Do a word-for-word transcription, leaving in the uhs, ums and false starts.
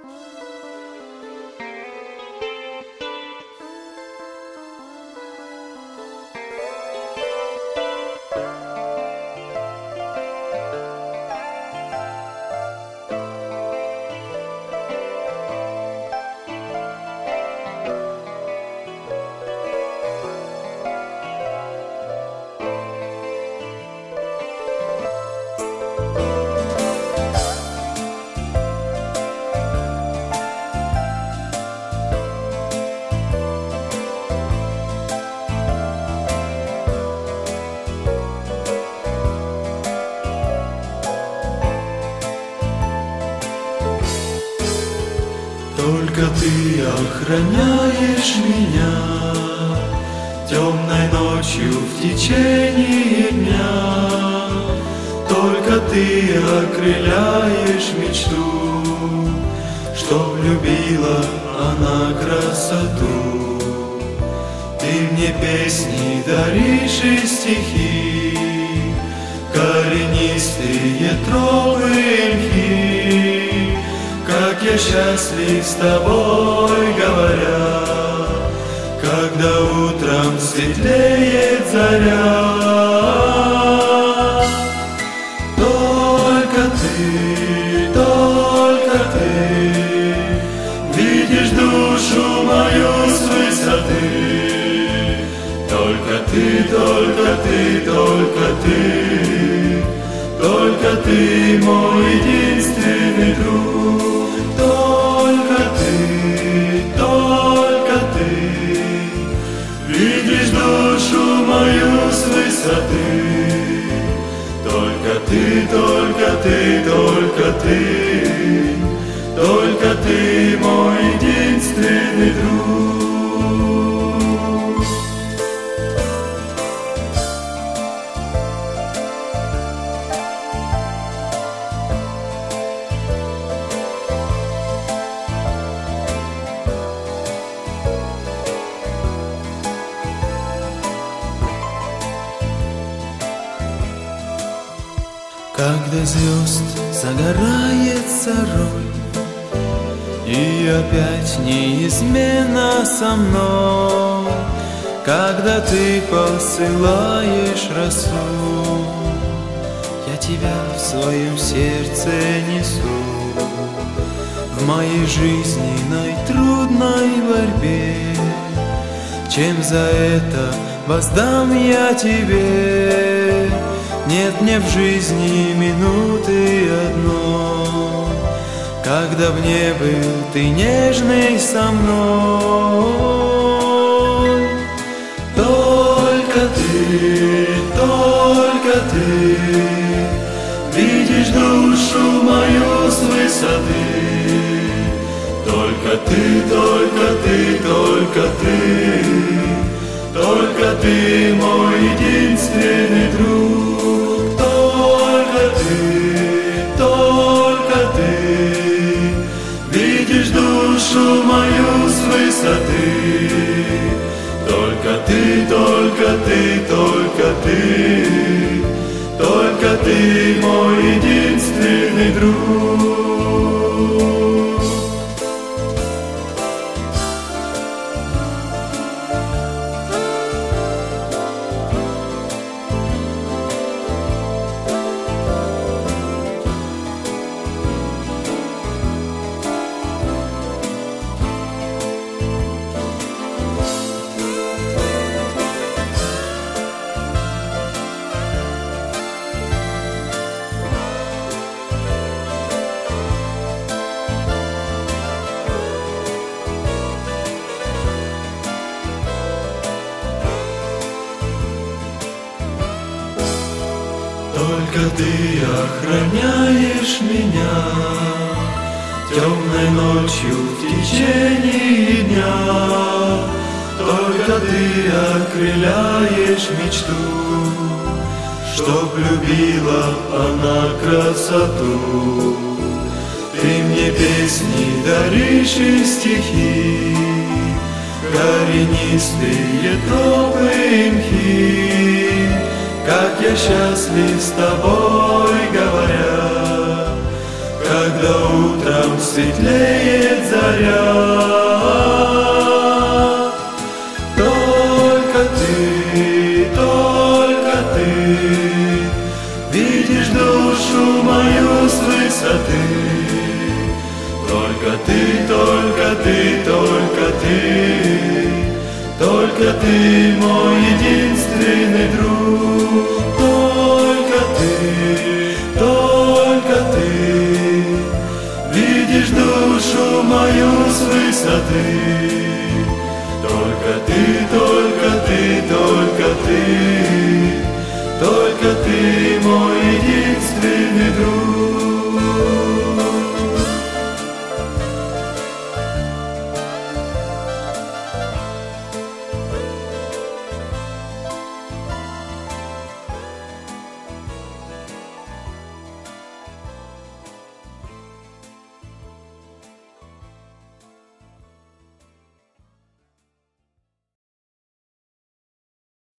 Только ты охраняешь меня темной ночью в течение дня. Только ты окрыляешь мечту, чтоб любила она красоту. Ты мне песни даришь и стихи, коренистые тропы мхи. Как я счастлив с тобой говоря, когда утром светлеет заря. Только ты, только ты видишь душу мою с высоты. Только ты, только ты, только ты, только ты мой единственный друг. Только ты, только ты видишь душу мою с высоты. Только ты, только ты, только ты, только ты мой единственный друг. Когда звезд загорается роль, и опять неизменно со мной, когда ты посылаешь росу, я тебя в своем сердце несу. В моей жизненной трудной борьбе, чем за это воздам я тебе? Нет мне в жизни минуты одной, когда б не был ты нежный со мной. Только ты, только ты видишь душу мою с высоты. Только ты, только ты, только ты, только ты мой единственный друг. Только ты, только ты видишь душу мою с высоты. Только ты, только ты, только ты, только ты мой единственный друг. Только ты охраняешь меня темной ночью в течение дня. Только ты окрыляешь мечту, чтоб любила она красоту. Ты мне песни даришь и стихи, коренистые тропы мхи. Как я счастлив с тобой говоря, когда утром светлеет заря. Только ты, только ты видишь душу мою с высоты. Только ты, только ты, только ты, только ты мой единственный друг. Только ты, только ты видишь душу мою с высоты. Только ты, только ты, только ты, только ты мой